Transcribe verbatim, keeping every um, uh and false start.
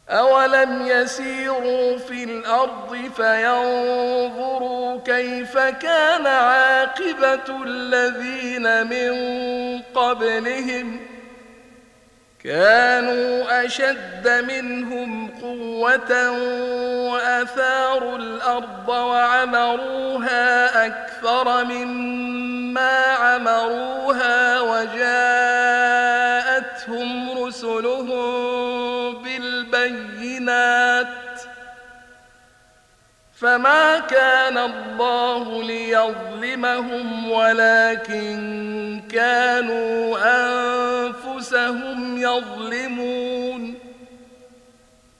أولم يسيروا في الأرض فينظروا كيف كان عاقبة الذين من قبلهم كانوا أشد منهم قوة وأثاروا الأرض وعمروها أكثر مما عمروها وجاءتهم رسلهم بالبينات فما كان الله ليظلمهم ولكن كانوا أنفسهم يظلمون